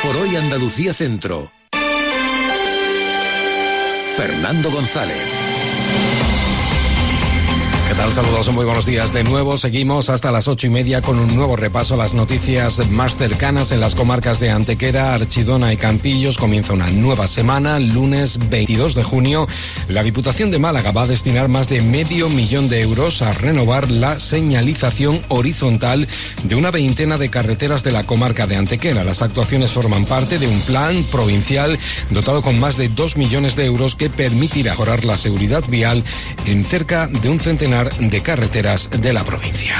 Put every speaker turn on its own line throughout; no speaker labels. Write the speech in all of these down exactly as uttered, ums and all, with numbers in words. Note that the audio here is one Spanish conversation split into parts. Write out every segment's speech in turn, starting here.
por hoy Andalucía Centro. Fernando González.
¿Qué tal? Saludos, muy buenos días. De nuevo seguimos hasta las ocho y media con un nuevo repaso a las noticias más cercanas en las comarcas de Antequera, Archidona y Campillos. Comienza una nueva semana, lunes veintidós de junio. La Diputación de Málaga va a destinar más de medio millón de euros a renovar la señalización horizontal de una veintena de carreteras de la comarca de Antequera. Las actuaciones forman parte de un plan provincial dotado con más de dos millones de euros que permitirá mejorar la seguridad vial en cerca de un centenar de carreteras de la provincia.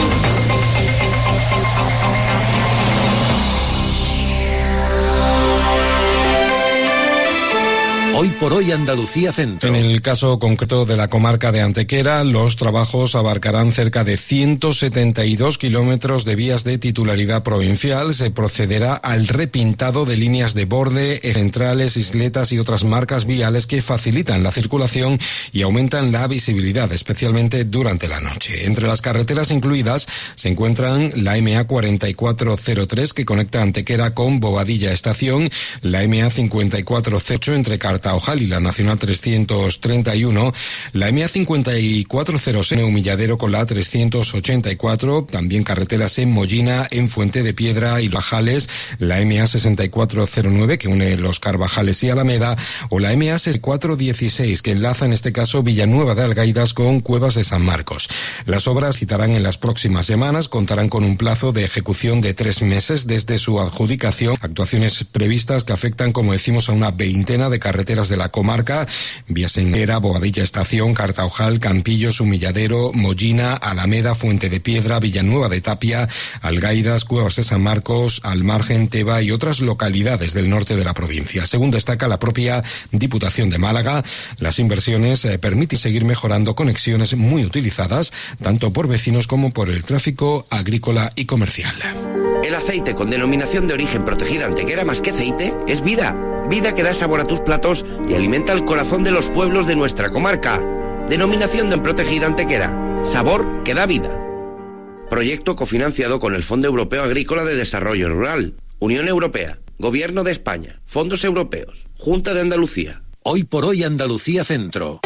Hoy por hoy Andalucía Centro.
En el caso concreto de la comarca de Antequera, los trabajos abarcarán cerca de ciento setenta y dos kilómetros de vías de titularidad provincial. Se procederá al repintado de líneas de borde, centrales, isletas y otras marcas viales que facilitan la circulación y aumentan la visibilidad, especialmente durante la noche. Entre las carreteras incluidas se encuentran la eme a cuarenta y cuatro cero tres que conecta Antequera con Bobadilla Estación, la eme a cincuenta y cuatro cero ocho entre Cartagena Ojal y la Nacional trescientos treinta y uno, la eme a cincuenta y cuatro cero seis en Humilladero con la trescientos ochenta y cuatro, también carreteras en Mollina, en Fuente de Piedra y Bajales, la eme a sesenta y cuatro cero nueve que une los Carvajales y Alameda, o la eme a sesenta y cuatro dieciséis que enlaza en este caso Villanueva de Algaidas con Cuevas de San Marcos. Las obras citarán en las próximas semanas, contarán con un plazo de ejecución de tres meses desde su adjudicación, actuaciones previstas que afectan, como decimos, a una veintena de carreteras de la comarca, vías en Era, Bobadilla Estación, Cartaojal, Campillos, Humilladero, Mollina, Alameda, Fuente de Piedra, Villanueva de Tapia, Algaidas, Cuevas de San Marcos, Al Margen, Teba y otras localidades del norte de la provincia. Según destaca la propia Diputación de Málaga, las inversiones eh, permiten seguir mejorando conexiones muy utilizadas tanto por vecinos como por el tráfico agrícola y comercial.
El aceite con denominación de origen protegida Antequera más que aceite es vida. Vida que da sabor a tus platos y alimenta el corazón de los pueblos de nuestra comarca. Denominación de protegida Antequera. Sabor que da vida. Proyecto cofinanciado con el Fondo Europeo Agrícola de Desarrollo Rural, Unión Europea, Gobierno de España, Fondos Europeos, Junta de Andalucía.
Hoy por hoy Andalucía Centro.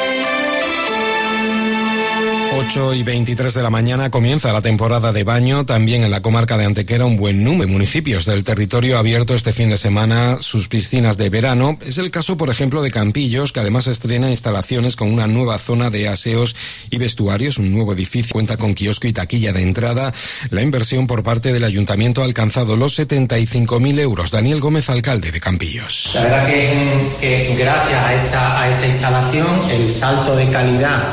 ocho y veintitrés de la mañana comienza la temporada de baño. También en la comarca de Antequera un buen número de municipios del territorio ha abierto este fin de semana sus piscinas de verano. Es el caso, por ejemplo, de Campillos, que además estrena instalaciones con una nueva zona de aseos y vestuarios, un nuevo edificio, cuenta con kiosco y taquilla de entrada. La inversión por parte del ayuntamiento ha alcanzado los setenta y cinco mil euros. Daniel Gómez, alcalde de Campillos.
La verdad que, que gracias a esta, a esta instalación, el salto de calidad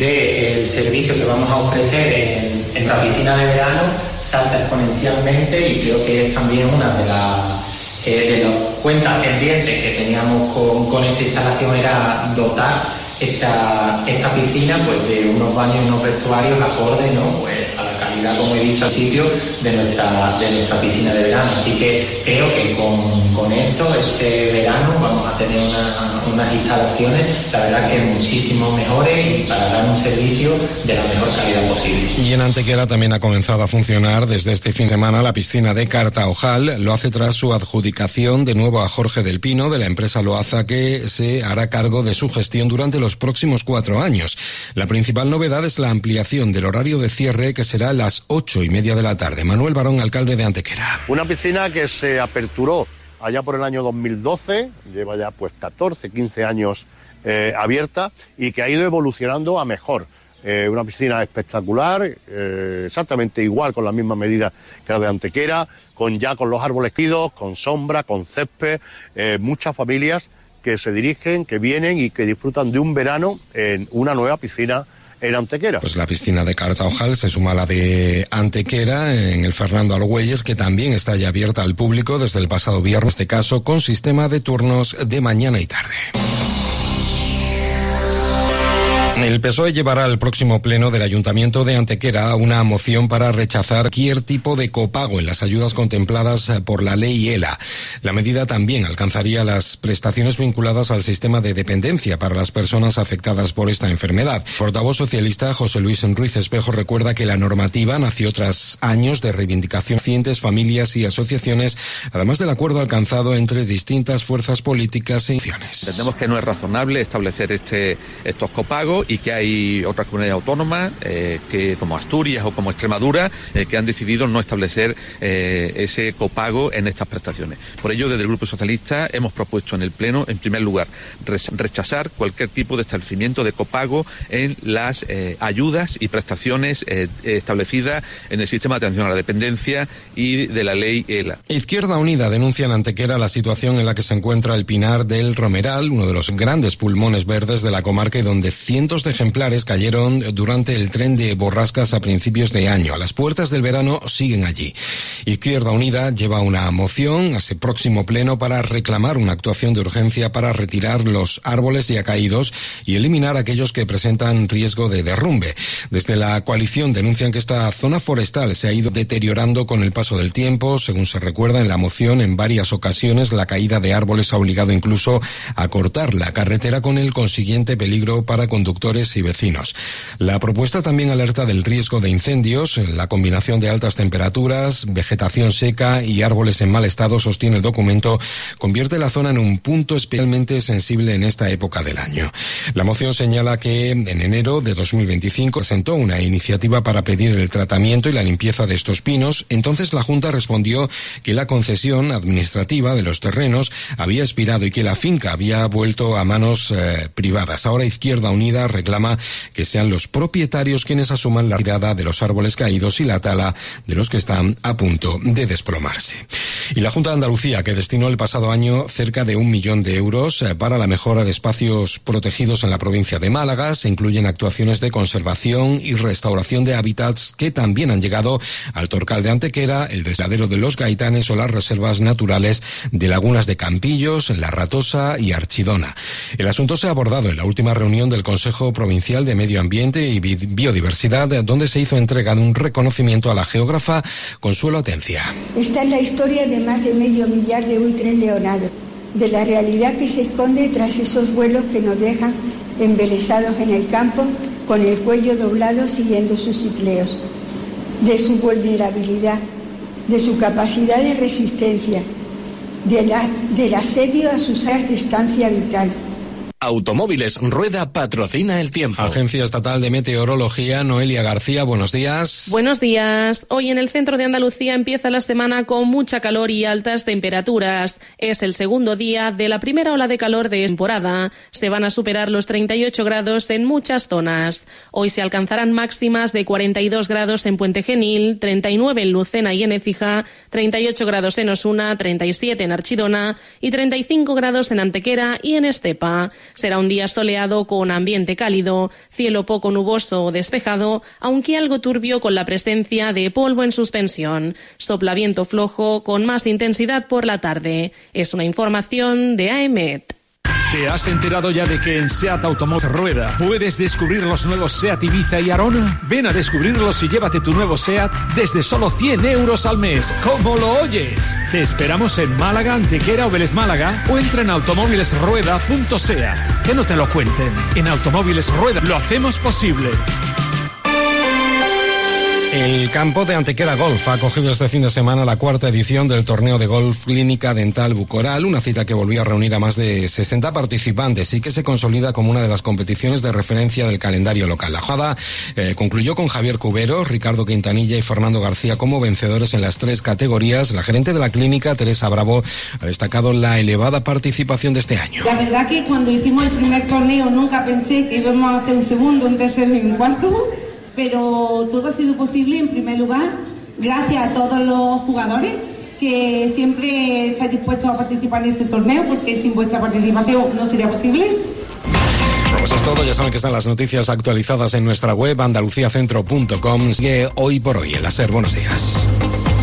del servicio que vamos a ofrecer en, en la piscina de verano salta exponencialmente, y creo que es también una de las eh, de las cuentas pendientes que teníamos con, con esta instalación, era dotar esta, esta piscina pues de unos baños y unos vestuarios acordes, ¿no? Pues a la calidad, como he dicho al sitio, de nuestra, de nuestra piscina de verano. Así que creo que con, con esto, este verano, vamos a tener una, unas instalaciones, la verdad que muchísimo mejores, y para dar un servicio de la mejor calidad posible.
Y en Antequera también ha comenzado a funcionar desde este fin de semana la piscina de Cartaojal. Lo hace tras su adjudicación de nuevo a Jorge del Pino, de la empresa Loaza, que se hará cargo de su gestión durante los próximos cuatro años. La principal novedad es la ampliación del horario de cierre, que será a las ocho y media de la tarde. Manuel Barón, alcalde de Antequera.
Una piscina que se aperturó allá por el año dos mil doce, lleva ya pues catorce, quince años eh, abierta, y que ha ido evolucionando a mejor. Eh, una piscina espectacular, eh, exactamente igual, con las mismas medidas que la de Antequera, con ya con los árboles quidos, con sombra, con césped, eh, muchas familias que se dirigen, que vienen y que disfrutan de un verano en una nueva piscina en Antequera.
Pues la piscina de Cartaojal se suma a la de Antequera en el Fernando Argüelles, que también está ya abierta al público desde el pasado viernes, en este caso con sistema de turnos de mañana y tarde. El P S O E llevará al próximo pleno del Ayuntamiento de Antequera una moción para rechazar cualquier tipo de copago en las ayudas contempladas por la ley ELA. La medida también alcanzaría las prestaciones vinculadas al sistema de dependencia para las personas afectadas por esta enfermedad. El portavoz socialista José Luis Ruiz Espejo recuerda que la normativa nació tras años de reivindicación de cientos, familias y asociaciones, además del acuerdo alcanzado entre distintas fuerzas políticas e instituciones.
Entendemos que no es razonable establecer este, estos copagos y que hay otras comunidades autónomas, eh, que como Asturias o como Extremadura, eh, que han decidido no establecer eh, ese copago en estas prestaciones. Por ello, desde el Grupo Socialista hemos propuesto en el Pleno, en primer lugar, rechazar cualquier tipo de establecimiento de copago en las eh, ayudas y prestaciones eh, establecidas en el sistema de atención a la dependencia y de la ley ELA.
Izquierda Unida denuncia en Antequera la situación en la que se encuentra el Pinar del Romeral, uno de los grandes pulmones verdes de la comarca y donde cientos de ejemplares cayeron durante el tren de borrascas a principios de año. A las puertas del verano siguen allí. Izquierda Unida lleva una moción a ese próximo pleno para reclamar una actuación de urgencia para retirar los árboles ya caídos y eliminar aquellos que presentan riesgo de derrumbe. Desde la coalición denuncian que esta zona forestal se ha ido deteriorando con el paso del tiempo. Según se recuerda en la moción, en varias ocasiones la caída de árboles ha obligado incluso a cortar la carretera con el consiguiente peligro para conductores y vecinos. La propuesta también alerta del riesgo de incendios. La combinación de altas temperaturas, vegetación seca y árboles en mal estado, sostiene el documento, convierte la zona en un punto especialmente sensible en esta época del año. La moción señala que en enero de dos mil veinticinco presentó una iniciativa para pedir el tratamiento y la limpieza de estos pinos. Entonces la Junta respondió que la concesión administrativa de los terrenos había expirado y que la finca había vuelto a manos eh, privadas. Ahora Izquierda Unida reclama que sean los propietarios quienes asuman la retirada de los árboles caídos y la tala de los que están a punto de desplomarse. Y la Junta de Andalucía, que destinó el pasado año cerca de un millón de euros eh, para la mejora de espacios protegidos en la provincia de Málaga, se incluyen actuaciones de conservación y restauración de hábitats que también han llegado al Torcal de Antequera, el desladero de los Gaitanes o las reservas naturales de lagunas de Campillos, La Ratosa y Archidona. El asunto se ha abordado en la última reunión del Consejo Provincial de Medio Ambiente y Biodiversidad, donde se hizo entrega de un reconocimiento a la geógrafa Consuelo Atencia.
Esta es la historia de más de medio millar de buitres leonados, de la realidad que se esconde tras esos vuelos que nos dejan embelesados en el campo con el cuello doblado siguiendo sus cicleos, de su vulnerabilidad, de su capacidad de resistencia, de la, del asedio a sus áreas de estancia vital.
Automóviles Rueda patrocina el tiempo.
Agencia Estatal de Meteorología, Noelia García, buenos días.
Buenos días. Hoy en el centro de Andalucía empieza la semana con mucha calor y altas temperaturas. Es el segundo día de la primera ola de calor de temporada. Se van a superar los treinta y ocho grados en muchas zonas. Hoy se alcanzarán máximas de cuarenta y dos grados en Puente Genil, treinta y nueve en Lucena y en Écija, treinta y ocho grados en Osuna, treinta y siete en Archidona y treinta y cinco grados en Antequera y en Estepa. Será un día soleado con ambiente cálido, cielo poco nuboso o despejado, aunque algo turbio con la presencia de polvo en suspensión. Sopla viento flojo con más intensidad por la tarde. Es una información de A E M E T.
¿Te has enterado ya de que en SEAT Automóviles Rueda puedes descubrir los nuevos SEAT Ibiza y Arona? Ven a descubrirlos y llévate tu nuevo SEAT desde solo cien euros al mes. ¿Cómo lo oyes? Te esperamos en Málaga, Antequera o Vélez Málaga o entra en automóviles rueda punto seat. Que no te lo cuenten. En Automóviles Rueda lo hacemos posible.
El campo de Antequera Golf ha acogido este fin de semana la cuarta edición del torneo de golf Clínica Dental Bucoral, una cita que volvió a reunir a más de sesenta participantes y que se consolida como una de las competiciones de referencia del calendario local. La jugada eh, concluyó con Javier Cubero, Ricardo Quintanilla y Fernando García como vencedores en las tres categorías. La gerente de la clínica, Teresa Bravo, ha destacado la elevada participación de este año.
La verdad que cuando hicimos el primer torneo nunca pensé que íbamos a hacer un segundo, un tercero y un cuarto, pero todo ha sido posible en primer lugar gracias a todos los jugadores que siempre estáis dispuestos a participar en este torneo, porque sin vuestra participación no sería posible.
Pues es todo, ya saben que están las noticias actualizadas en nuestra web andalucía centro punto com. Sigue Hoy por Hoy en la SER. Buenos días.